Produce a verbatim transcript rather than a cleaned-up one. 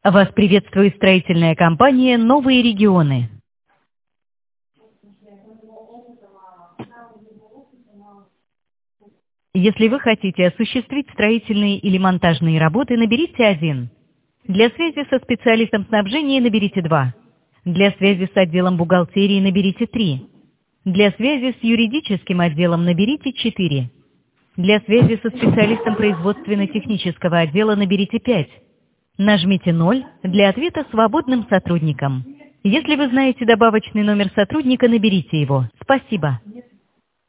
Вас приветствует строительная компания «Новые регионы». Если вы хотите осуществить строительные или монтажные работы, наберите один. Для связи со специалистом снабжения наберите два. Для связи с отделом бухгалтерии наберите три. Для связи с юридическим отделом наберите четыре. Для связи со специалистом производственно-технического отдела наберите пять. Нажмите ноль для ответа свободным сотрудникам. Если вы знаете добавочный номер сотрудника, наберите его. Спасибо.